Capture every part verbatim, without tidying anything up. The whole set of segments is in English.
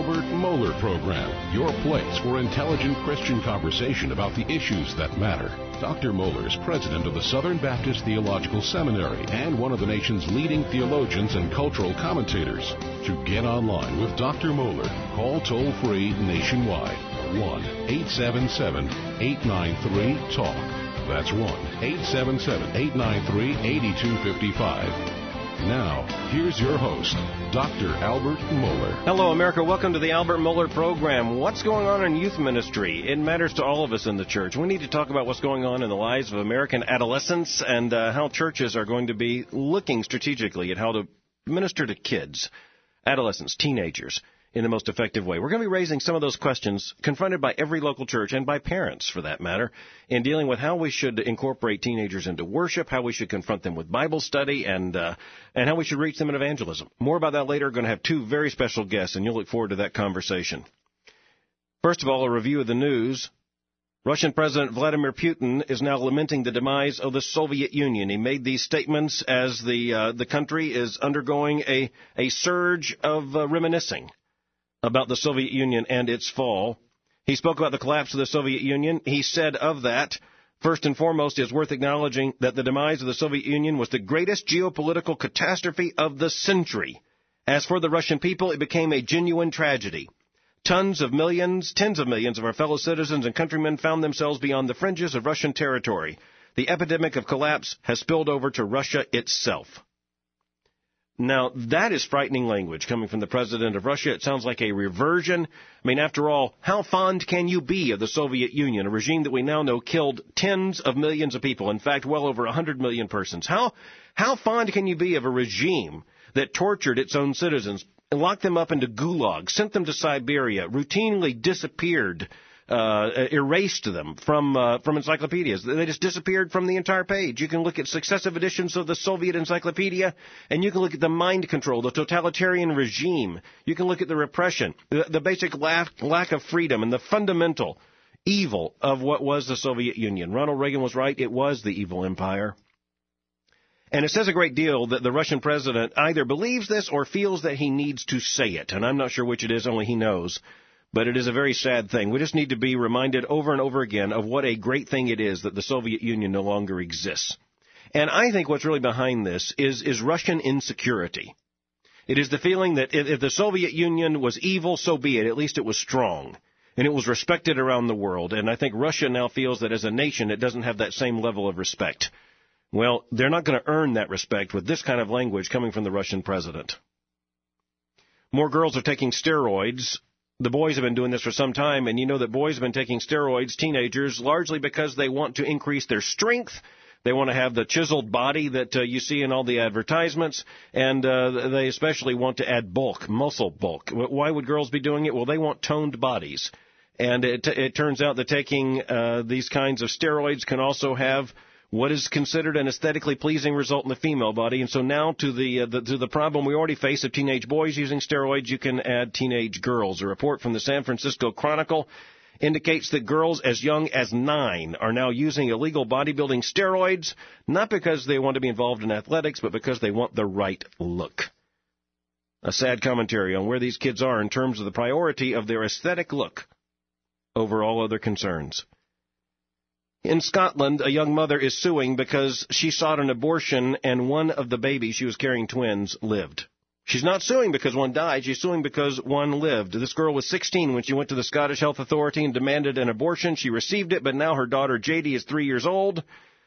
Albert Mohler Program, your place for intelligent Christian conversation about the issues that matter. Doctor Mohler is president of the Southern Baptist Theological Seminary and one of the nation's leading theologians and cultural commentators. To get online with Doctor Mohler, call toll-free nationwide, one eight seven seven, eight nine three, talk. That's one eight seven seven, eight nine three, eight two five five. Now, here's your host, Doctor Albert Mohler. Hello, America. Welcome to the Albert Mohler Program. What's going on in youth ministry? It matters to all of us in the church. We need to talk about what's going on in the lives of American adolescents and uh, how churches are going to be looking strategically at how to minister to kids, adolescents, teenagers, in the most effective way. We're going to be raising some of those questions confronted by every local church and by parents, for that matter, in dealing with how we should incorporate teenagers into worship, how we should confront them with Bible study, and uh, and how we should reach them in evangelism. More about that later. We're going to have two very special guests, and you'll look forward to that conversation. First of all, a review of the news. Russian President Vladimir Putin is now lamenting the demise of the Soviet Union. He made these statements as the uh, the country is undergoing a, a surge of uh, reminiscing about the Soviet Union and its fall. He spoke about the collapse of the Soviet Union. He said of that, first and foremost, it's worth acknowledging that the demise of the Soviet Union was the greatest geopolitical catastrophe of the century. As for the Russian people, it became a genuine tragedy. Tons of millions, tens of millions of our fellow citizens and countrymen found themselves beyond the fringes of Russian territory. The epidemic of collapse has spilled over to Russia itself. Now, that is frightening language coming from the president of Russia. It sounds like a reversion. I mean, after all, how fond can you be of the Soviet Union, a regime that we now know killed tens of millions of people, in fact, well over one hundred million persons? How, how fond can you be of a regime that tortured its own citizens, locked them up into gulags, sent them to Siberia, routinely disappeared, Uh, erased them from uh, from encyclopedias? They just disappeared from the entire page. You can look at successive editions of the Soviet Encyclopedia, and you can look at the mind control, the totalitarian regime. You can look at the repression, the, the basic lack, lack of freedom, and the fundamental evil of what was the Soviet Union. Ronald Reagan was right. It was the evil empire. And it says a great deal that the Russian president either believes this or feels that he needs to say it. And I'm not sure which it is, only he knows. But it is a very sad thing. We just need to be reminded over and over again of what a great thing it is that the Soviet Union no longer exists. And I think what's really behind this is, is Russian insecurity. It is the feeling that if, if the Soviet Union was evil, so be it. At least it was strong. And it was respected around the world. And I think Russia now feels that as a nation, it doesn't have that same level of respect. Well, they're not going to earn that respect with this kind of language coming from the Russian president. More girls are taking steroids. The boys have been doing this for some time, and you know that boys have been taking steroids, teenagers, largely because they want to increase their strength. They want to have the chiseled body that uh, you see in all the advertisements, and uh, they especially want to add bulk, muscle bulk. Why would girls be doing it? Well, they want toned bodies. And it, it turns out that taking uh, these kinds of steroids can also have what is considered an aesthetically pleasing result in the female body. And so now to the, uh, the to the problem we already face of teenage boys using steroids, you can add teenage girls. A report from the San Francisco Chronicle indicates that girls as young as nine are now using illegal bodybuilding steroids, not because they want to be involved in athletics, but because they want the right look. A sad commentary on where these kids are in terms of the priority of their aesthetic look over all other concerns. In Scotland, a young mother is suing because she sought an abortion and one of the babies, she was carrying twins, lived. She's not suing because one died. She's suing because one lived. This girl was sixteen when she went to the Scottish Health Authority and demanded an abortion. She received it, but now her daughter, J D, is three years old.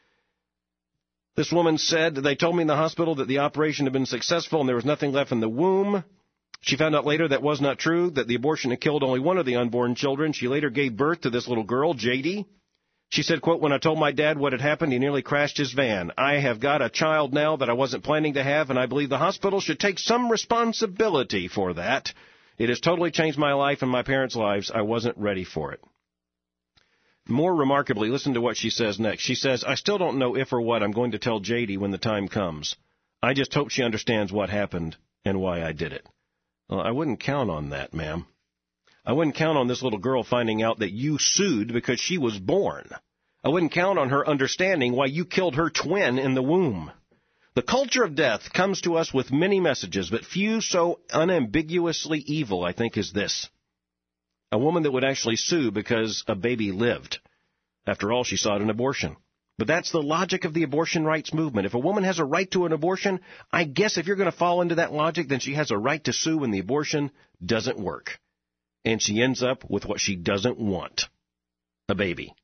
This woman said, they told me in the hospital that the operation had been successful and there was nothing left in the womb. She found out later that was not true, that the abortion had killed only one of the unborn children. She later gave birth to this little girl, J D. She said, quote, when I told my dad what had happened, he nearly crashed his van. I have got a child now that I wasn't planning to have, and I believe the hospital should take some responsibility for that. It has totally changed my life and my parents' lives. I wasn't ready for it. More remarkably, listen to what she says next. She says, I still don't know if or what I'm going to tell J D when the time comes. I just hope she understands what happened and why I did it. Well, I wouldn't count on that, ma'am. I wouldn't count on this little girl finding out that you sued because she was born. I wouldn't count on her understanding why you killed her twin in the womb. The culture of death comes to us with many messages, but few so unambiguously evil, I think, as this. A woman that would actually sue because a baby lived. After all, she sought an abortion. But that's the logic of the abortion rights movement. If a woman has a right to an abortion, I guess if you're going to fall into that logic, then she has a right to sue when the abortion doesn't work. And she ends up with what she doesn't want, a baby.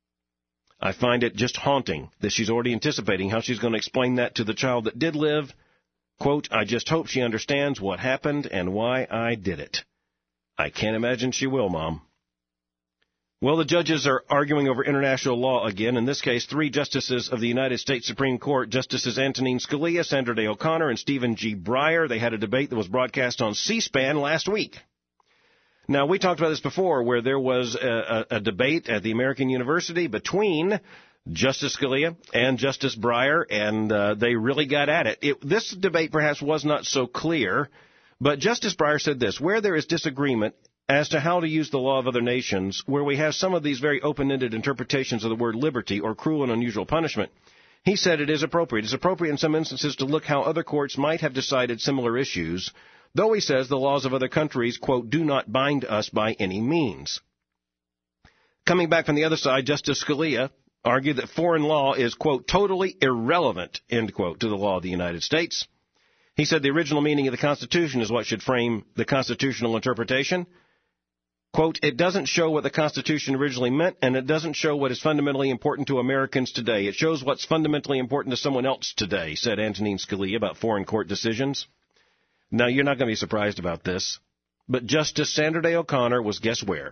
I find it just haunting that she's already anticipating how she's going to explain that to the child that did live. Quote, I just hope she understands what happened and why I did it. I can't imagine she will, Mom. Well, the judges are arguing over international law again. In this case, three justices of the United States Supreme Court, Justices Antonin Scalia, Sandra Day O'Connor, and Stephen G. Breyer. They had a debate that was broadcast on C-SPAN last week. Now, we talked about this before, where there was a, a, a debate at the American University between Justice Scalia and Justice Breyer, and uh, they really got at it. it. This debate perhaps was not so clear, but Justice Breyer said this: where there is disagreement as to how to use the law of other nations, where we have some of these very open-ended interpretations of the word liberty or cruel and unusual punishment, he said it is appropriate. It's appropriate in some instances to look how other courts might have decided similar issues, though he says the laws of other countries, quote, do not bind us by any means. Coming back from the other side, Justice Scalia argued that foreign law is, quote, totally irrelevant, end quote, to the law of the United States. He said the original meaning of the Constitution is what should frame the constitutional interpretation. Quote, it doesn't show what the Constitution originally meant, and it doesn't show what is fundamentally important to Americans today. It shows what's fundamentally important to someone else today, said Antonin Scalia about foreign court decisions. Now, you're not going to be surprised about this, but Justice Sandra Day O'Connor was, guess where?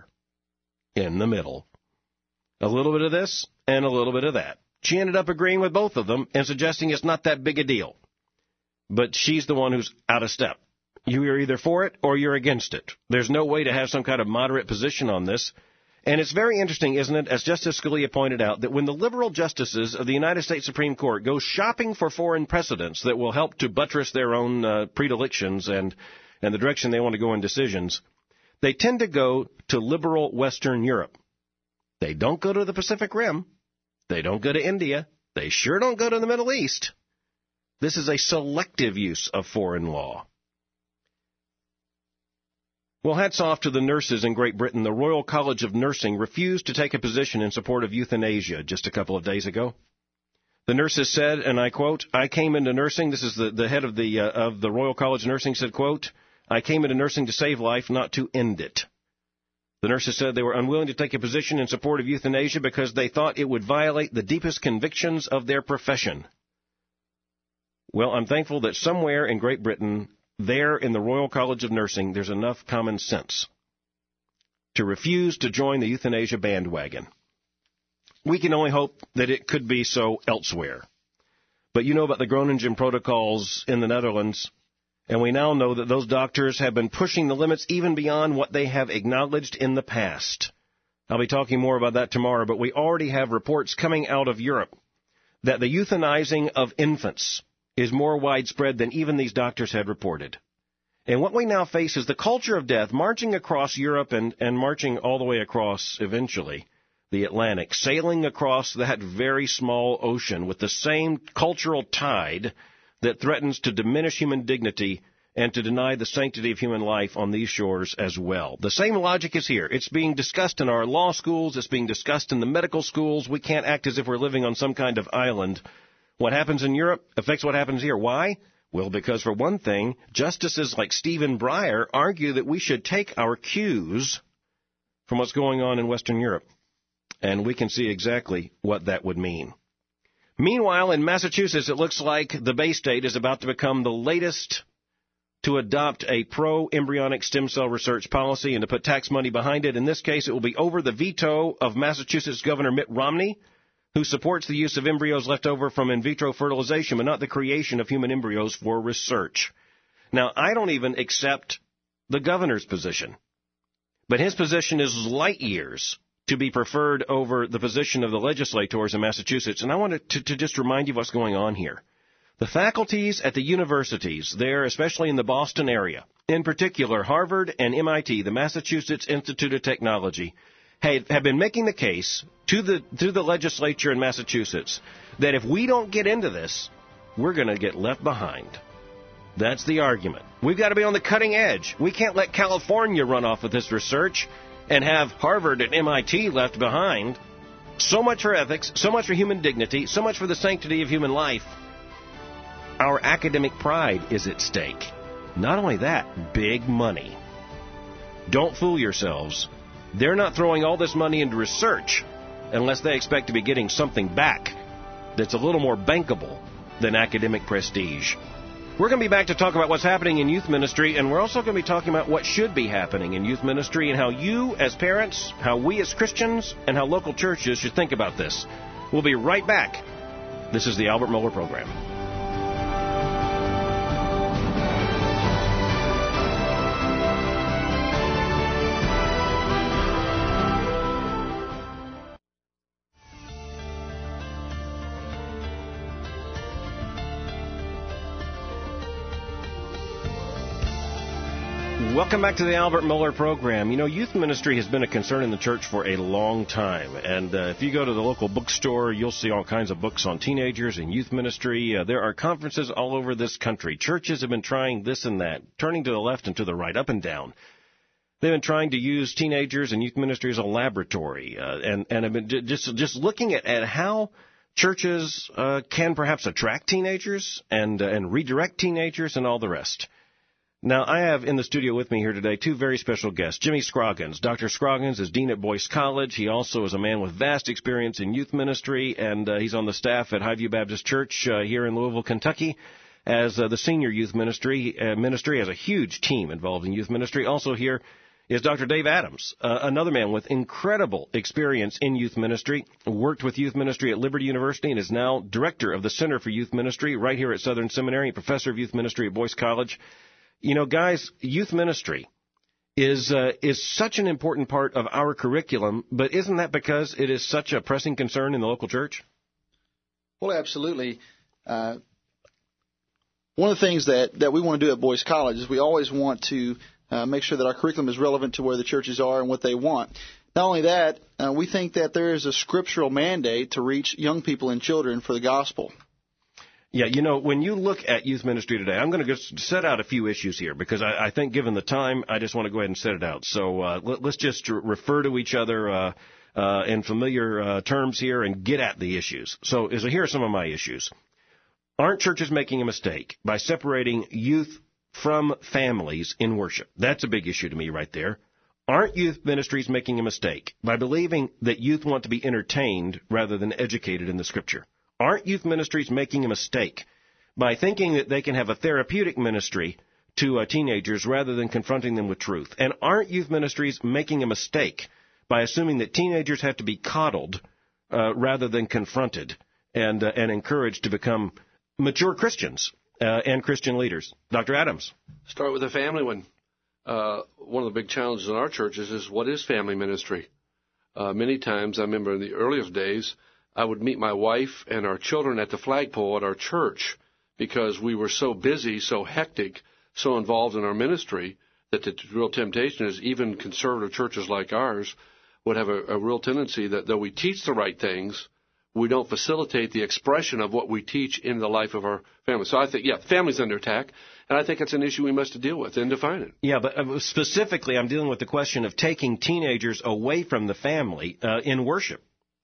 In the middle. A little bit of this and a little bit of that. She ended up agreeing with both of them and suggesting it's not that big a deal. But she's the one who's out of step. You are either for it or you're against it. There's no way to have some kind of moderate position on this. And it's very interesting, isn't it, as Justice Scalia pointed out, that when the liberal justices of the United States Supreme Court go shopping for foreign precedents that will help to buttress their own uh, predilections and, and the direction they want to go in decisions, they tend to go to liberal Western Europe. They don't go to the Pacific Rim. They don't go to India. They sure don't go to the Middle East. This is a selective use of foreign law. Well, hats off to the nurses in Great Britain. The Royal College of Nursing refused to take a position in support of euthanasia just a couple of days ago. The nurses said, and I quote, I came into nursing, this is the, the head of the uh, of the Royal College of Nursing said, quote, I came into nursing to save life, not to end it. The nurses said they were unwilling to take a position in support of euthanasia because they thought it would violate the deepest convictions of their profession. Well, I'm thankful that somewhere in Great Britain, there in the Royal College of Nursing, there's enough common sense to refuse to join the euthanasia bandwagon. We can only hope that it could be so elsewhere. But you know about the Groningen protocols in the Netherlands, and we now know that those doctors have been pushing the limits even beyond what they have acknowledged in the past. I'll be talking more about that tomorrow, but we already have reports coming out of Europe that the euthanizing of infants is more widespread than even these doctors had reported. And what we now face is the culture of death marching across Europe and, and marching all the way across, eventually, the Atlantic, sailing across that very small ocean with the same cultural tide that threatens to diminish human dignity and to deny the sanctity of human life on these shores as well. The same logic is here. It's being discussed in our law schools. It's being discussed in the medical schools. We can't act as if we're living on some kind of island. What happens in Europe affects what happens here. Why? Well, because for one thing, justices like Stephen Breyer argue that we should take our cues from what's going on in Western Europe. And we can see exactly what that would mean. Meanwhile, in Massachusetts, it looks like the Bay State is about to become the latest to adopt a pro-embryonic stem cell research policy and to put tax money behind it. In this case, it will be over the veto of Massachusetts Governor Mitt Romney, who supports the use of embryos left over from in vitro fertilization, but not the creation of human embryos for research. Now, I don't even accept the governor's position, but his position is light years to be preferred over the position of the legislators in Massachusetts. And I wanted to, to just remind you what's going on here. The faculties at the universities there, especially in the Boston area, in particular Harvard and M I T, the Massachusetts Institute of Technology, have been making the case to the to the legislature in Massachusetts that if we don't get into this, we're going to get left behind. That's the argument. We've got to be on the cutting edge. We can't let California run off with this research and have Harvard and M I T left behind. So much for ethics, so much for human dignity, so much for the sanctity of human life. Our academic pride is at stake. Not only that, big money. Don't fool yourselves. They're not throwing all this money into research unless they expect to be getting something back that's a little more bankable than academic prestige. We're going to be back to talk about what's happening in youth ministry, and we're also going to be talking about what should be happening in youth ministry and how you as parents, how we as Christians, and how local churches should think about this. We'll be right back. This is the Albert Mohler Program. Welcome back to the Albert Mohler Program. You know, youth ministry has been a concern in the church for a long time. And uh, if you go to the local bookstore, you'll see all kinds of books on teenagers and youth ministry. Uh, there are conferences all over this country. Churches have been trying this and that, turning to the left and to the right, up and down. They've been trying to use teenagers and youth ministry as a laboratory, uh, and, and have been just, just looking at, at how churches uh, can perhaps attract teenagers and, uh, and redirect teenagers and all the rest. Now, I have in the studio with me here today two very special guests. Jimmy Scroggins. Doctor Scroggins is dean at Boyce College. He also is a man with vast experience in youth ministry, and uh, he's on the staff at Highview Baptist Church uh, here in Louisville, Kentucky, as uh, the senior youth ministry. Uh, ministry has a huge team involved in youth ministry. Also here is Doctor Dave Adams, uh, another man with incredible experience in youth ministry, worked with youth ministry at Liberty University, and is now director of the Center for Youth Ministry right here at Southern Seminary, professor of youth ministry at Boyce College. You know, guys, youth ministry is uh, is such an important part of our curriculum, but isn't that because it is such a pressing concern in the local church? Well, absolutely. Uh, one of the things that, that we want to do at Boyce College is we always want to uh, make sure that our curriculum is relevant to where the churches are and what they want. Not only that, uh, we think that there is a scriptural mandate to reach young people and children for the gospel. Yeah, you know, when you look at youth ministry today, I'm going to just set out a few issues here because I, I think given the time, I just want to go ahead and set it out. So uh, let, let's just refer to each other uh, uh, in familiar uh, terms here and get at the issues. So, so here are some of my issues. Aren't churches making a mistake by separating youth from families in worship? That's a big issue to me right there. Aren't youth ministries making a mistake by believing that youth want to be entertained rather than educated in the Scripture? Aren't youth ministries making a mistake by thinking that they can have a therapeutic ministry to uh, teenagers rather than confronting them with truth? And aren't youth ministries making a mistake by assuming that teenagers have to be coddled uh, rather than confronted and uh, and encouraged to become mature Christians uh, and Christian leaders? Doctor Adams. Start with the family one. Uh, one of the big challenges in our churches is what is family ministry? Uh, many times, I remember in the earliest days, I would meet my wife and our children at the flagpole at our church because we were so busy, so hectic, so involved in our ministry that the real temptation is even conservative churches like ours would have a, a real tendency that though we teach the right things, we don't facilitate the expression of what we teach in the life of our family. So I think, yeah, family's under attack, and I think it's an issue we must deal with and define it. Yeah, but specifically I'm dealing with the question of taking teenagers away from the family uh, in worship.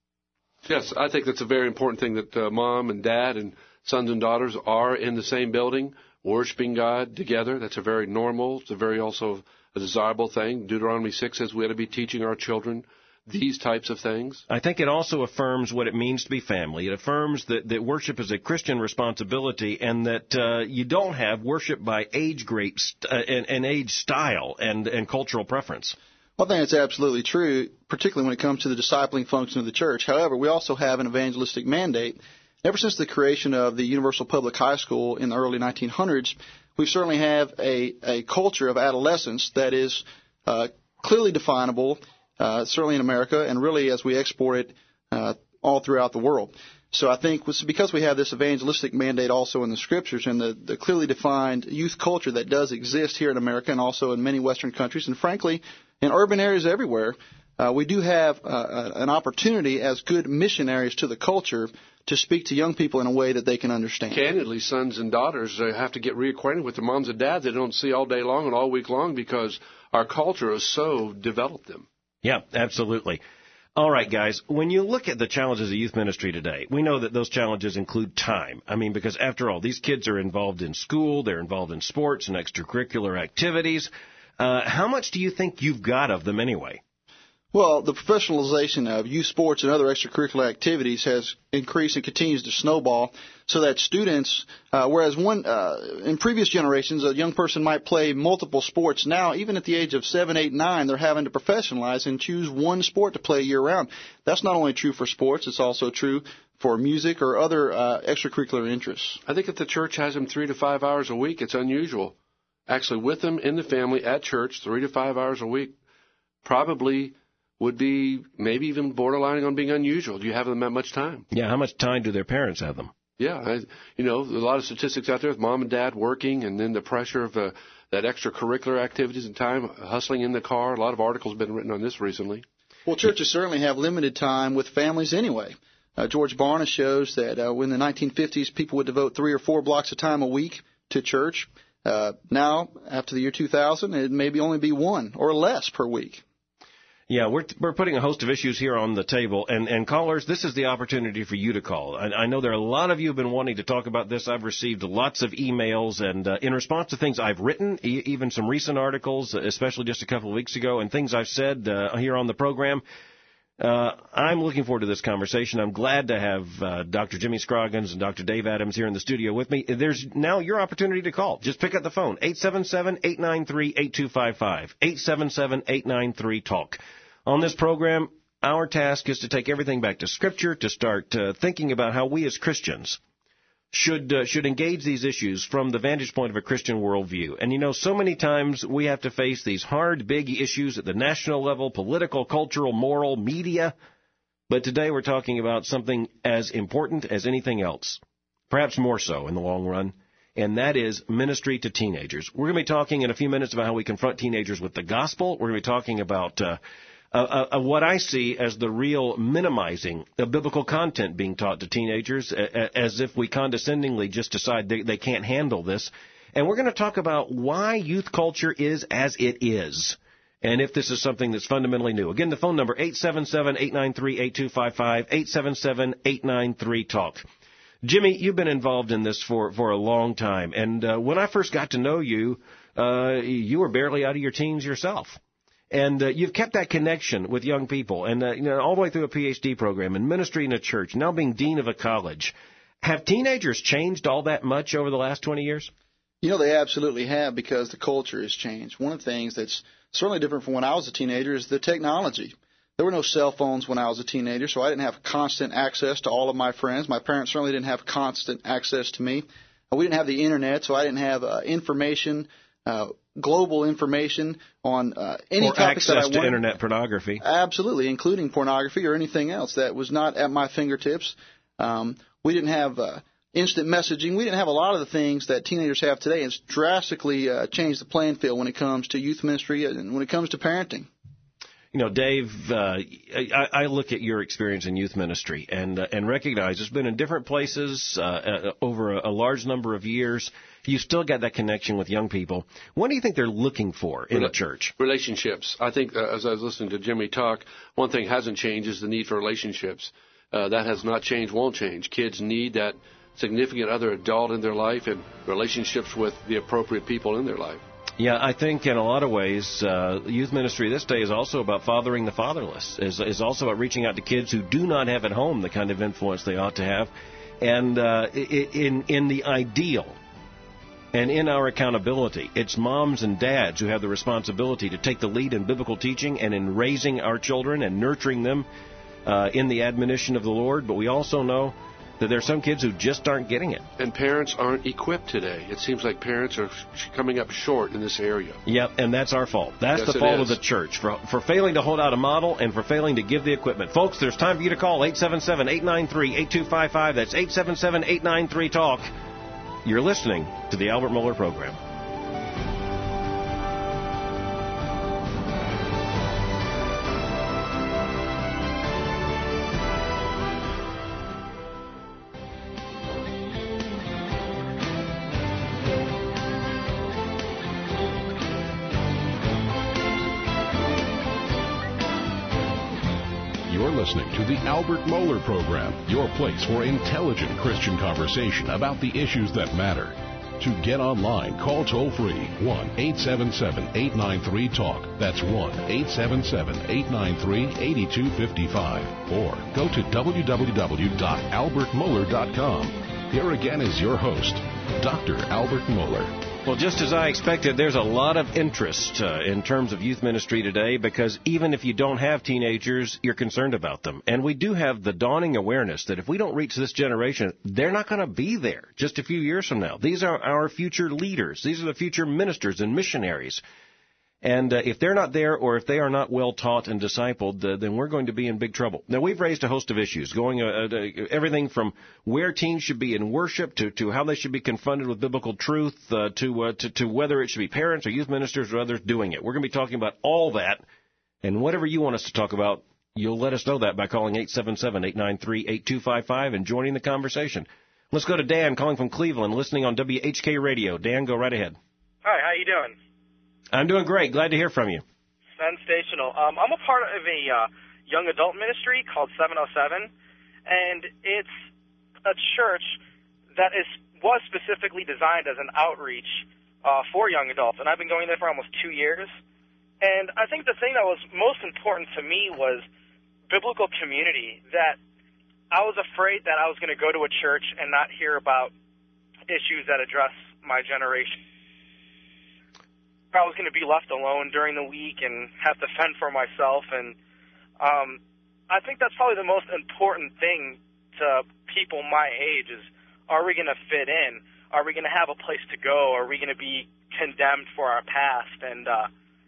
Yes, I think that's a very important thing that uh, mom and dad and sons and daughters are in the same building, worshiping God together. That's a very normal, it's a very also a desirable thing. Deuteronomy six says we ought to be teaching our children these types of things. I think it also affirms what it means to be family. It affirms that, that worship is a Christian responsibility and that uh, you don't have worship by age group st- uh, and, and age style and, and cultural preference. I think it's absolutely true, particularly when it comes to the discipling function of the church. However, we also have an evangelistic mandate. Ever since the creation of the Universal Public High School in the early nineteen hundreds, we certainly have a, a culture of adolescence that is uh, clearly definable, uh, certainly in America, and really as we export it uh, all throughout the world. So I think because we have this evangelistic mandate also in the Scriptures and the, the clearly defined youth culture that does exist here in America and also in many Western countries, and frankly, in urban areas everywhere, uh, we do have uh, an opportunity as good missionaries to the culture to speak to young people in a way that they can understand. Candidly, sons and daughters uh, have to get reacquainted with their moms and dads they don't see all day long and all week long because our culture has so developed them. Yeah, absolutely. All right, guys, when you look at the challenges of youth ministry today, we know that those challenges include time. I mean, because after all, these kids are involved in school, they're involved in sports and extracurricular activities. Uh, how much do you think you've got of them anyway? Well, the professionalization of youth sports and other extracurricular activities has increased and continues to snowball so that students, uh, whereas one uh, in previous generations, a young person might play multiple sports. Now, even at the age of seven, eight, nine, they're having to professionalize and choose one sport to play year-round. That's not only true for sports, it's also true for music or other uh, extracurricular interests. I think if the church has them three to five hours a week, it's unusual. Actually, with them in the family at church, three to five hours a week, probably would be maybe even borderlining on being unusual. Do you have them that much time? Yeah, how much time do their parents have them? Yeah, I, you know, a lot of statistics out there with mom and dad working and then the pressure of uh, that extracurricular activities and time, hustling in the car. A lot of articles have been written on this recently. Well, churches certainly have limited time with families anyway. Uh, George Barna shows that uh, in the nineteen fifties, people would devote three or four blocks of time a week to church. Uh, now, after the year two thousand, it maybe only be one or less per week. Yeah, we're we're putting a host of issues here on the table, and, and callers, this is the opportunity for you to call. I, I know there are a lot of you who have been wanting to talk about this. I've received lots of emails, and uh, in response to things I've written, e- even some recent articles, especially just a couple of weeks ago, and things I've said uh, here on the program, uh, I'm looking forward to this conversation. I'm glad to have uh, Doctor Jimmy Scroggins and Doctor Dave Adams here in the studio with me. There's now your opportunity to call. Just pick up the phone, eight seven seven, eight nine three, eight two five five, eight seven seven, eight nine three, talk. On this program, our task is to take everything back to Scripture, to start uh, thinking about how we as Christians should uh, should engage these issues from the vantage point of a Christian worldview. And, you know, so many times we have to face these hard, big issues at the national level, political, cultural, moral, media. But today we're talking about something as important as anything else, perhaps more so in the long run, and that is ministry to teenagers. We're going to be talking in a few minutes about how we confront teenagers with the gospel. We're going to be talking about Uh, Uh, uh, what I see as the real minimizing of biblical content being taught to teenagers, uh, as if we condescendingly just decide they, they can't handle this. And we're going to talk about why youth culture is as it is, and if this is something that's fundamentally new. Again, the phone number, eight seven seven, eight nine three, eight two five five, eight seven seven, eight nine three, talk. Jimmy, you've been involved in this for, for a long time, and uh, when I first got to know you, uh, you were barely out of your teens yourself. And uh, you've kept that connection with young people, and uh, you know, all the way through a P H D program and ministry in a church, now being dean of a college. Have teenagers changed all that much over the last twenty years? You know, they absolutely have, because the culture has changed. One of the things that's certainly different from when I was a teenager is the technology. There were no cell phones when I was a teenager, so I didn't have constant access to all of my friends. My parents certainly didn't have constant access to me. We didn't have the Internet, so I didn't have uh, information Uh, global information on uh, any or topics that I wanted. Access to Internet pornography. Absolutely, including pornography or anything else that was not at my fingertips. Um, we didn't have uh, instant messaging. We didn't have a lot of the things that teenagers have today. It's drastically uh, changed the playing field when it comes to youth ministry and when it comes to parenting. You know, Dave, uh, I, I look at your experience in youth ministry and uh, and recognize it's been in different places uh, uh, over a, a large number of years. You still got that connection with young people. What do you think they're looking for in Rel- a church? Relationships. I think, uh, as I was listening to Jimmy talk, one thing hasn't changed is the need for relationships. Uh, that has not changed, won't change. Kids need that significant other adult in their life and relationships with the appropriate people in their life. Yeah, I think in a lot of ways, uh, youth ministry this day is also about fathering the fatherless, is, is also about reaching out to kids who do not have at home the kind of influence they ought to have. And uh, in in the ideal, and in our accountability, it's moms and dads who have the responsibility to take the lead in biblical teaching and in raising our children and nurturing them uh, in the admonition of the Lord. But we also know that there are some kids who just aren't getting it. And parents aren't equipped today. It seems like parents are coming up short in this area. Yep, and that's our fault. That's yes, the fault is. of the church for for failing to hold out a model and for failing to give the equipment. Folks, there's time for you to call eight seven seven, eight nine three, eight two five five. That's eight seven seven, eight nine three, talk. You're listening to the Albert Mohler Program. You're listening to the Albert Mohler Program, your place for intelligent Christian conversation about the issues that matter. To get online, call toll-free one eight seven seven, eight nine three, TALK. That's one eight seven seven, eight nine three, eight two five five. Or go to w w w dot albert mohler dot com. Here again is your host, Doctor Albert Mohler. Well, just as I expected, there's a lot of interest uh, in terms of youth ministry today because even if you don't have teenagers, you're concerned about them. And we do have the dawning awareness that if we don't reach this generation, they're not going to be there just a few years from now. These are our future leaders. These are the future ministers and missionaries. And uh, if they're not there or if they are not well taught and discipled, uh, then we're going to be in big trouble. Now, we've raised a host of issues, going uh, uh, everything from where teens should be in worship to, to how they should be confronted with biblical truth uh, to, uh, to to whether it should be parents or youth ministers or others doing it. We're going to be talking about all that. And whatever you want us to talk about, you'll let us know that by calling eight seven seven, eight nine three, eight two five five and joining the conversation. Let's go to Dan calling from Cleveland, listening on W H K Radio. Dan, go right ahead. Hi, how you doing? I'm doing great. Glad to hear from you. Sensational. Um, I'm a part of a uh, young adult ministry called seven oh seven, and it's a church that is was specifically designed as an outreach uh, for young adults, and I've been going there for almost two years. And I think the thing that was most important to me was biblical community, that I was afraid that I was going to go to a church and not hear about issues that address my generation. I was going to be left alone during the week and have to fend for myself. And um, I think that's probably the most important thing to people my age is, are we going to fit in? Are we going to have a place to go? Are we going to be condemned for our past? And uh,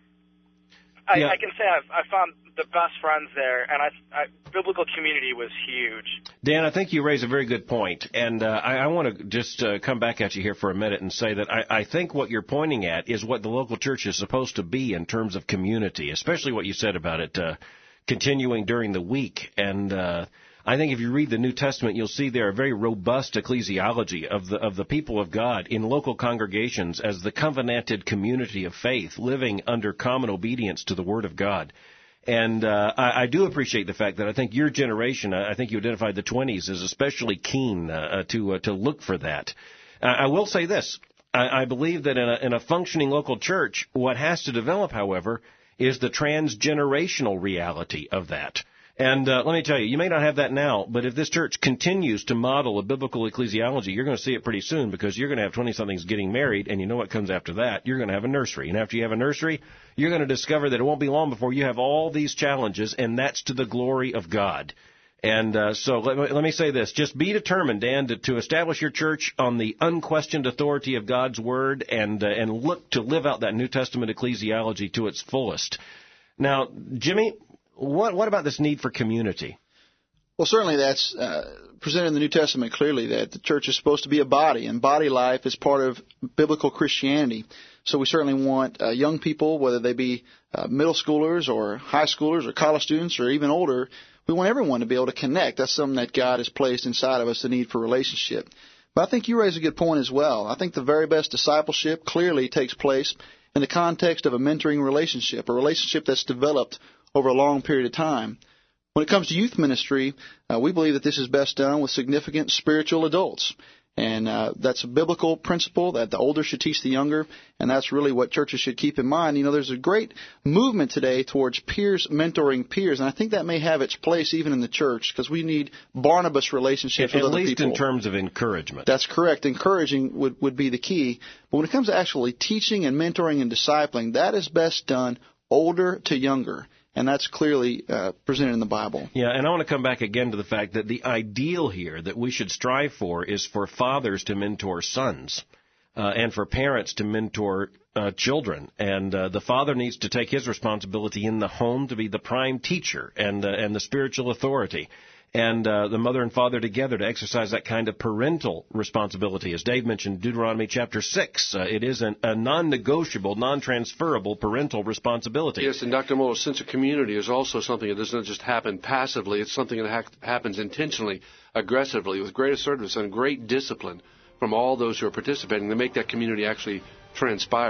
I, yeah. I can say I've, I found the best friends there, and I, I, biblical community was huge. Dan, I think you raise a very good point, and uh, I, I want to just uh, come back at you here for a minute and say that I, I think what you're pointing at is what the local church is supposed to be in terms of community, especially what you said about it uh, continuing during the week. And uh, I think if you read the New Testament, you'll see there a very robust ecclesiology of the of the people of God in local congregations as the covenanted community of faith, living under common obedience to the Word of God. And uh, I, I do appreciate the fact that I think your generation, I think you identified the twenties, is especially keen uh, to uh, to look for that. Uh, I will say this. I, I believe that in a, in a functioning local church, what has to develop, however, is the transgenerational reality of that. And uh, let me tell you, you may not have that now, but if this church continues to model a biblical ecclesiology, you're going to see it pretty soon because you're going to have twenty-somethings getting married, and you know what comes after that? You're going to have a nursery. And after you have a nursery, you're going to discover that it won't be long before you have all these challenges, and that's to the glory of God. And uh, so let me, let me say this. Just be determined, Dan, to, to establish your church on the unquestioned authority of God's Word and, uh, and look to live out that New Testament ecclesiology to its fullest. Now, Jimmy, What what about this need for community? Well, certainly that's uh, presented in the New Testament clearly that the church is supposed to be a body, and body life is part of biblical Christianity. So we certainly want uh, young people, whether they be uh, middle schoolers or high schoolers or college students or even older, we want everyone to be able to connect. That's something that God has placed inside of us, the need for relationship. But I think you raise a good point as well. I think the very best discipleship clearly takes place in the context of a mentoring relationship, a relationship that's developed over a long period of time. When it comes to youth ministry, uh, we believe that this is best done with significant spiritual adults. And uh, that's a biblical principle that the older should teach the younger, and that's really what churches should keep in mind. You know, there's a great movement today towards peers mentoring peers, and I think that may have its place even in the church because we need Barnabas relationships at, with at other people. At least in terms of encouragement. That's correct. Encouraging would, would be the key. But when it comes to actually teaching and mentoring and discipling, that is best done older to younger. And that's clearly uh, presented in the Bible. Yeah, and I want to come back again to the fact that the ideal here that we should strive for is for fathers to mentor sons uh, and for parents to mentor uh, children. And uh, the father needs to take his responsibility in the home to be the prime teacher and, uh, and the spiritual authority. And uh, the mother and father together to exercise that kind of parental responsibility. As Dave mentioned, Deuteronomy chapter six, uh, it is an, a non-negotiable, non-transferable parental responsibility. Yes, and Doctor Mohler's sense of community is also something that doesn't just happen passively. It's something that ha- happens intentionally, aggressively, with great assertiveness and great discipline from all those who are participating to make that community actually transpire.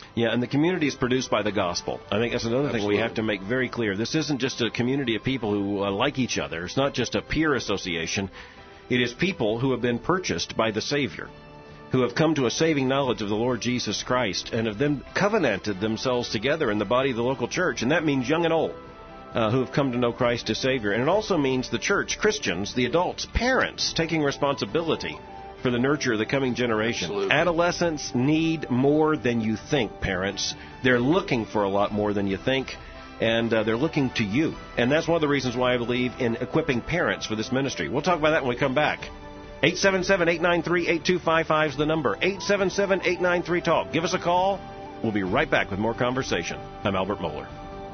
Yeah, and the community is produced by the gospel. I think that's another Absolutely. thing we have to make very clear. This isn't just a community of people who uh, like each other. It's not just a peer association. It is people who have been purchased by the Savior, who have come to a saving knowledge of the Lord Jesus Christ, and have then covenanted themselves together in the body of the local church, and that means young and old, uh, who have come to know Christ as Savior. And it also means the church, Christians, the adults, parents, taking responsibility for the nurture of the coming generation. Absolutely. Adolescents need more than you think, parents. They're looking for a lot more than you think, and uh, they're looking to you. And that's one of the reasons why I believe in equipping parents for this ministry. We'll talk about that when we come back. eight seven seven, eight nine three, eight two five five is the number. eight seven seven, eight nine three, talk. Give us a call. We'll be right back with more conversation. I'm Albert Mohler.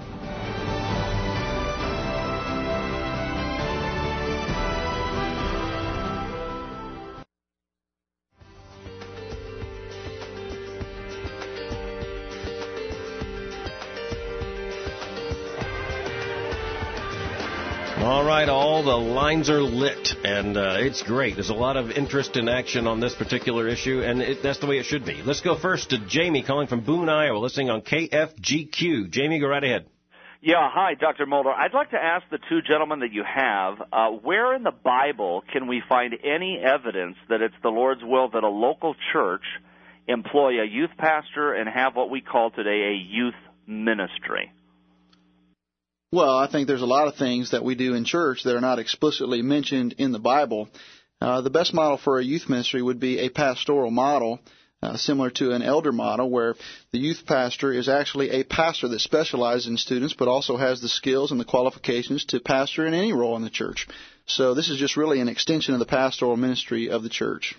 All right, all the lines are lit, and uh, it's great. There's a lot of interest and action on this particular issue, and it, that's the way it should be. Let's go first to Jamie calling from Boone, Iowa, listening on K F G Q. Jamie, go right ahead. Yeah, hi, Doctor Mulder. I'd like to ask the two gentlemen that you have, uh, where in the Bible can we find any evidence that it's the Lord's will that a local church employ a youth pastor and have what we call today a youth ministry? Well, I think there's a lot of things that we do in church that are not explicitly mentioned in the Bible. Uh, the best model for a youth ministry would be a pastoral model, uh, similar to an elder model, where the youth pastor is actually a pastor that specializes in students, but also has the skills and the qualifications to pastor in any role in the church. So this is just really an extension of the pastoral ministry of the church.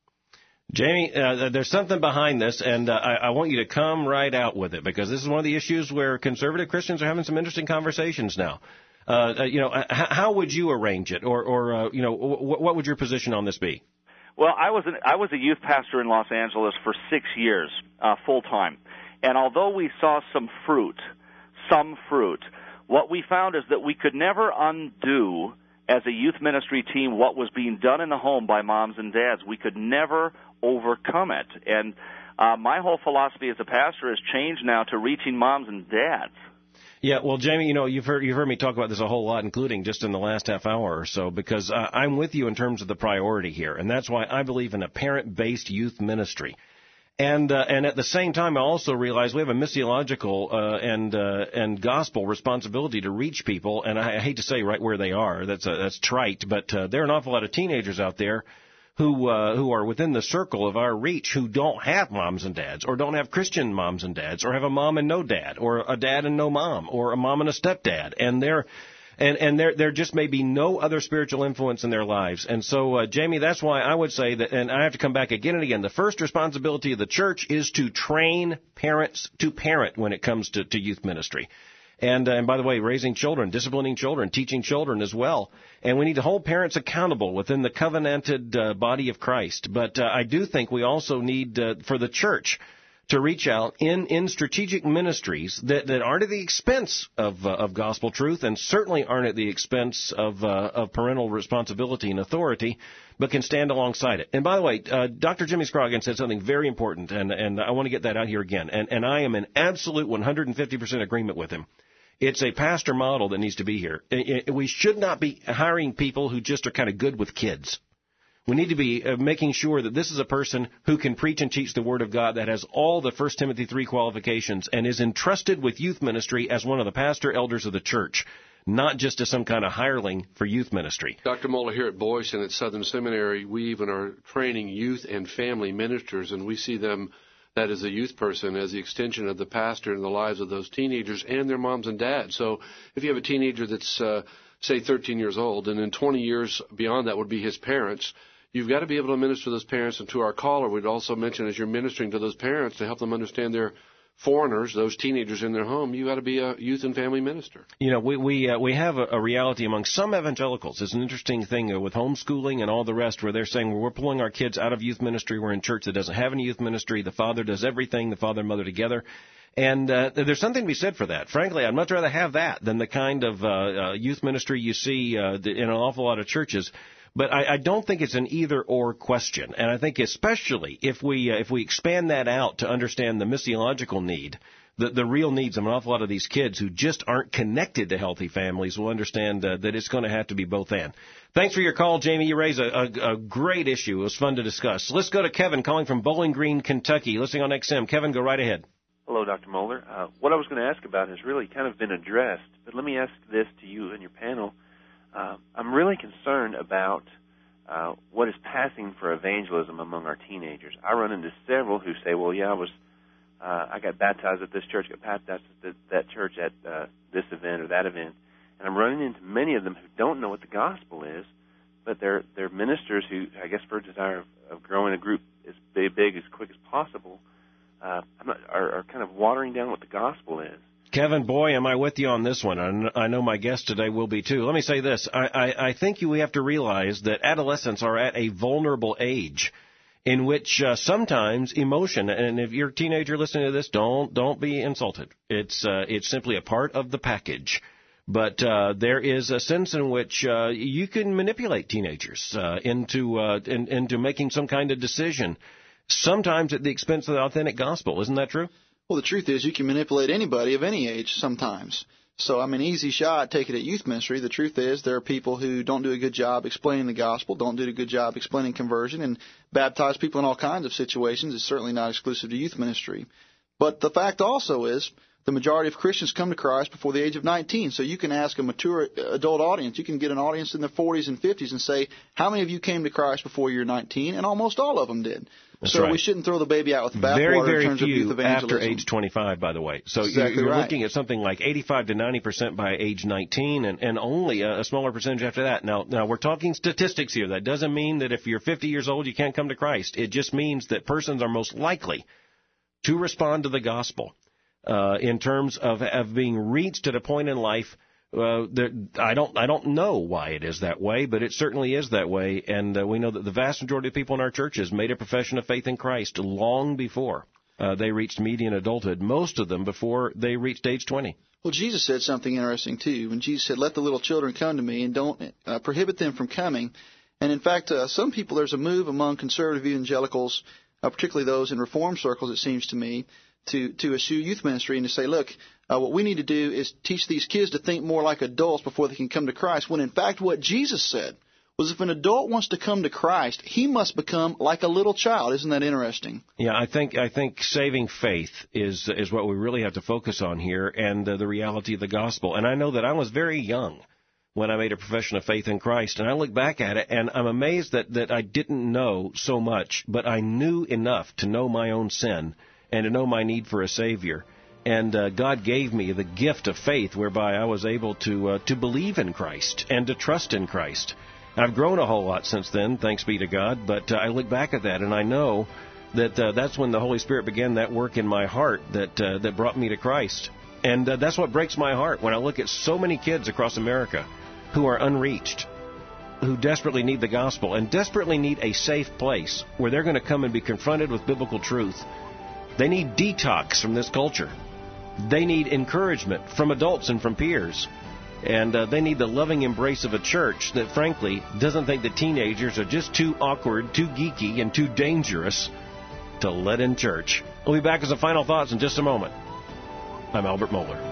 Jamie, uh, there's something behind this, and uh, I, I want you to come right out with it, because this is one of the issues where conservative Christians are having some interesting conversations now. Uh, you know, h- how would you arrange it, or, or uh, you know, w- what would your position on this be? Well, I was an, I was a youth pastor in Los Angeles for six years, uh, full time, and although we saw some fruit, some fruit, what we found is that we could never undo, as a youth ministry team, what was being done in the home by moms and dads. We could never overcome it. And uh, my whole philosophy as a pastor has changed now to reaching moms and dads. Yeah, well, Jamie, you know, you've heard you've heard me talk about this a whole lot, including just in the last half hour or so, because uh, I'm with you in terms of the priority here, and that's why I believe in a parent-based youth ministry. And uh, and at the same time, I also realize we have a missiological uh, and uh, and gospel responsibility to reach people, and I, I hate to say right where they are. That's uh, that's trite, but uh, there are an awful lot of teenagers out there who uh, who are within the circle of our reach who don't have moms and dads, or don't have Christian moms and dads, or have a mom and no dad, or a dad and no mom, or a mom and a stepdad, and they're and and there there just may be no other spiritual influence in their lives. And so, uh, Jamie, that's why I would say that, and I have to come back again and again, the first responsibility of the church is to train parents to parent when it comes to, to youth ministry. And, uh, and by the way, raising children, disciplining children, teaching children as well. And we need to hold parents accountable within the covenanted uh, body of Christ. But uh, I do think we also need, uh, for the church, to reach out in, in strategic ministries that, that aren't at the expense of, uh, of gospel truth, and certainly aren't at the expense of, uh, of parental responsibility and authority, but can stand alongside it. And by the way, uh, Doctor Jimmy Scroggins said something very important, and, and I want to get that out here again. And, and I am in absolute one hundred fifty percent agreement with him. It's a pastor model that needs to be here. We should not be hiring people who just are kind of good with kids. We need to be making sure that this is a person who can preach and teach the Word of God, that has all the First Timothy three qualifications, and is entrusted with youth ministry as one of the pastor elders of the church, not just as some kind of hireling for youth ministry. Doctor Moeller, here at Boyce and at Southern Seminary, we even are training youth and family ministers, and we see them, that is a youth person, as the extension of the pastor in the lives of those teenagers and their moms and dads. So if you have a teenager that's, uh, say, thirteen years old, and in twenty years beyond that would be his parents, you've got to be able to minister to those parents. And to our caller, we'd also mention, as you're ministering to those parents, to help them understand their foreigners, those teenagers in their home, you've got to be a youth and family minister. You know, we we, uh, we have a, a reality among some evangelicals. It's an interesting thing uh, with homeschooling and all the rest, where they're saying, well, we're pulling our kids out of youth ministry. We're in church that doesn't have any youth ministry. The father does everything, the father and mother together. And uh, there's something to be said for that. Frankly, I'd much rather have that than the kind of uh, uh, youth ministry you see uh, in an awful lot of churches, But I, I don't think it's an either-or question. And I think especially if we uh, if we expand that out to understand the missiological need, the, the real needs of an awful lot of these kids who just aren't connected to healthy families will understand uh, that it's going to have to be both and. Thanks for your call, Jamie. You raise a, a, a great issue. It was fun to discuss. Let's go to Kevin calling from Bowling Green, Kentucky, listening on X M. Kevin, go right ahead. Hello, Doctor Moeller. Uh, what I was going to ask about has really kind of been addressed, but let me ask this to you and your panel. Uh, I'm really concerned about uh, what is passing for evangelism among our teenagers. I run into several who say, well, yeah, I was, uh, I got baptized at this church, got baptized at that church at uh, this event or that event. And I'm running into many of them who don't know what the gospel is, but they're, they're ministers who, I guess for a desire of, of growing a group as big, big as quick as possible, uh, I'm not, are, are kind of watering down what the gospel is. Kevin, boy, am I with you on this one. I know my guest today will be, too. Let me say this. I, I, I think we have to realize that adolescents are at a vulnerable age in which uh, sometimes emotion, and if you're a teenager listening to this, don't don't be insulted. It's uh, it's simply a part of the package. But uh, there is a sense in which uh, you can manipulate teenagers uh, into uh, in, into making some kind of decision, sometimes at the expense of the authentic gospel. Isn't that true? Well, the truth is you can manipulate anybody of any age sometimes. So, I mean, easy shot, take it at youth ministry. The truth is there are people who don't do a good job explaining the gospel, don't do a good job explaining conversion, and baptize people in all kinds of situations. It's certainly not exclusive to youth ministry. But the fact also is the majority of Christians come to Christ before the age of nineteen. So you can ask a mature adult audience. You can get an audience in their forties and fifties and say, how many of you came to Christ before you're nineteen? And almost all of them did. That's so right. we shouldn't throw the baby out with the Very, bathwater very in terms few of youth evangelism. after age twenty-five, by the way. So exactly you're right. looking at something like eighty-five to ninety percent by age nineteen, and, and only a, a smaller percentage after that. Now, now, we're talking statistics here. That doesn't mean that if you're fifty years old, you can't come to Christ. It just means that persons are most likely to respond to the gospel uh, in terms of, of being reached at a point in life. Uh, there, I don't, I don't know why it is that way, but it certainly is that way. And uh, we know that the vast majority of people in our churches made a profession of faith in Christ long before uh, they reached median adulthood. Most of them before they reached age twenty. Well, Jesus said something interesting too. When Jesus said, "Let the little children come to me, and don't uh, prohibit them from coming." And in fact, uh, some people, there's a move among conservative evangelicals, uh, particularly those in reform circles, it seems to me, to to eschew youth ministry and to say, look, uh, what we need to do is teach these kids to think more like adults before they can come to Christ, when in fact what Jesus said was if an adult wants to come to Christ, he must become like a little child. Isn't that interesting? Yeah, I think I think saving faith is is what we really have to focus on here, and uh, the reality of the gospel. And I know that I was very young when I made a profession of faith in Christ, and I look back at it, and I'm amazed that, that I didn't know so much, but I knew enough to know my own sin and to know my need for a Savior. And uh, God gave me the gift of faith whereby I was able to uh, to believe in Christ and to trust in Christ. I've grown a whole lot since then, thanks be to God, but uh, I look back at that and I know that uh, that's when the Holy Spirit began that work in my heart that uh, that brought me to Christ. And uh, that's what breaks my heart when I look at so many kids across America who are unreached, who desperately need the gospel and desperately need a safe place where they're going to come and be confronted with biblical truth. They need detox from this culture. They need encouragement from adults and from peers. And uh, they need the loving embrace of a church that, frankly, doesn't think that teenagers are just too awkward, too geeky, and too dangerous to let in church. We'll be back with some final thoughts in just a moment. I'm Albert Mohler.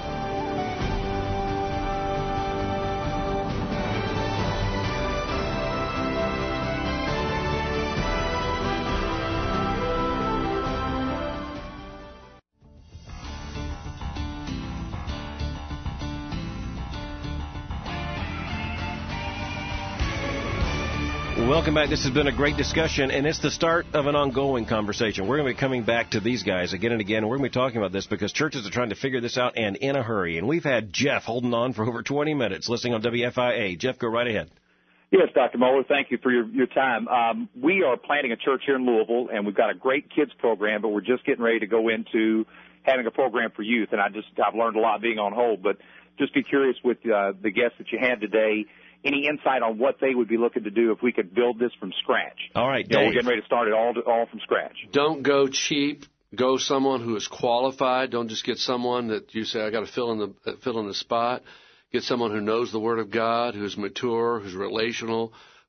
Welcome back. This has been a great discussion, and it's the start of an ongoing conversation. We're going to be coming back to these guys again and again, and we're going to be talking about this because churches are trying to figure this out, and in a hurry. And we've had Jeff holding on for over twenty minutes listening on W F I A. Jeff, go right ahead. Yes, Doctor Mohler, thank you for your, your time. Um, we are planting a church here in Louisville, and we've got a great kids program, but we're just getting ready to go into having a program for youth. And I just, I've learned a lot being on hold, but just be curious with uh, the guests that you had today, any insight on what they would be looking to do if we could build this from scratch? All right, Dave. You know, we're getting ready to start it all, all from scratch. Don't go cheap. Go someone who is qualified. Don't just get someone that you say, I got to fill in the fill in the spot. Get someone who knows the Word of God, who's mature, who's relational,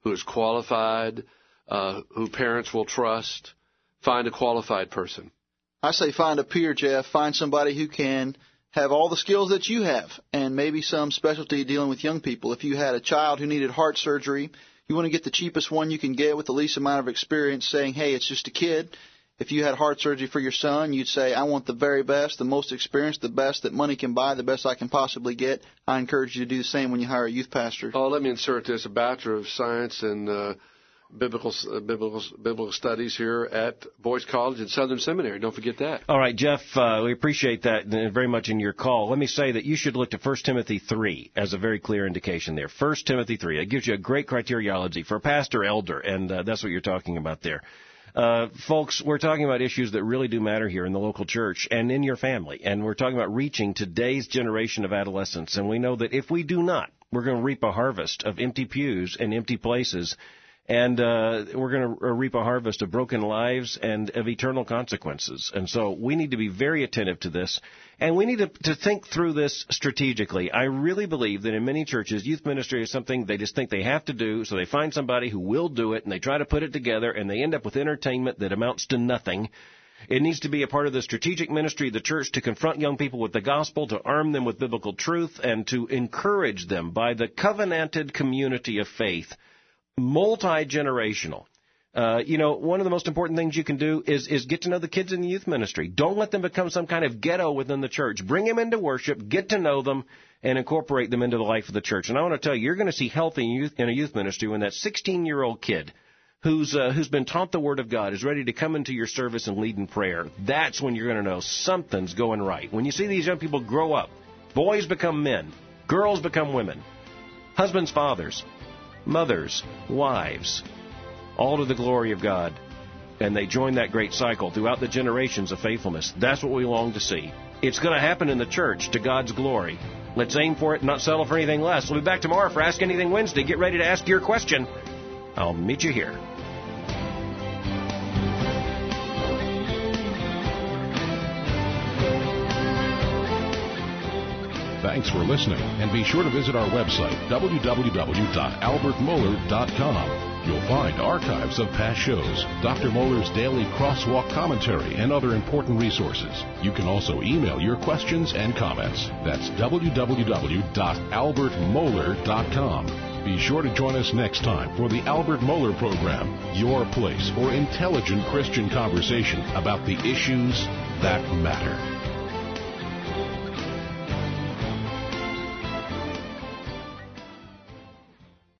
who is qualified, uh, who parents will trust. Find a qualified person. I say find a peer, Jeff. Find somebody who can have all the skills that you have and maybe some specialty dealing with young people. If you had a child who needed heart surgery, you want to get the cheapest one you can get with the least amount of experience, saying, hey, it's just a kid. If you had heart surgery for your son, you'd say, I want the very best, the most experienced, the best that money can buy, the best I can possibly get. I encourage you to do the same when you hire a youth pastor. Oh, let me insert this, a Bachelor of Science in uh, biblical, uh, biblical biblical Studies here at Boyce College and Southern Seminary. Don't forget that. All right, Jeff, uh, we appreciate that very much in your call. Let me say that you should look to First Timothy three as a very clear indication there. First Timothy three. It gives you a great criteriology for pastor elder, and uh, that's what you're talking about there. Uh, folks, we're talking about issues that really do matter here in the local church and in your family. And we're talking about reaching today's generation of adolescents. And we know that if we do not, we're going to reap a harvest of empty pews and empty places. And uh, we're going to reap a harvest of broken lives and of eternal consequences. And so we need to be very attentive to this. And we need to, to think through this strategically. I really believe that in many churches, youth ministry is something they just think they have to do, so they find somebody who will do it, and they try to put it together, and they end up with entertainment that amounts to nothing. It needs to be a part of the strategic ministry of the church to confront young people with the gospel, to arm them with biblical truth, and to encourage them by the covenanted community of faith, multi-generational. Uh, you know, one of the most important things you can do is, is get to know the kids in the youth ministry. Don't let them become some kind of ghetto within the church. Bring them into worship, get to know them, and incorporate them into the life of the church. And I want to tell you, you're going to see health in, youth, in a youth ministry when that sixteen-year-old kid who's uh, who's been taught the Word of God is ready to come into your service and lead in prayer. That's when you're going to know something's going right. When you see these young people grow up, boys become men, girls become women, husbands, fathers, mothers, wives, all to the glory of God, and they join that great cycle throughout the generations of faithfulness. That's what we long to see. It's going to happen in the church to God's glory. Let's aim for it and not settle for anything less. We'll be back tomorrow for Ask Anything Wednesday. Get ready to ask your question. I'll meet you here. Thanks for listening, and be sure to visit our website, w w w dot albert mohler dot com. You'll find archives of past shows, Doctor Mohler's daily crosswalk commentary, and other important resources. You can also email your questions and comments. That's w w w dot albert mohler dot com. Be sure to join us next time for the Albert Mohler Program, your place for intelligent Christian conversation about the issues that matter.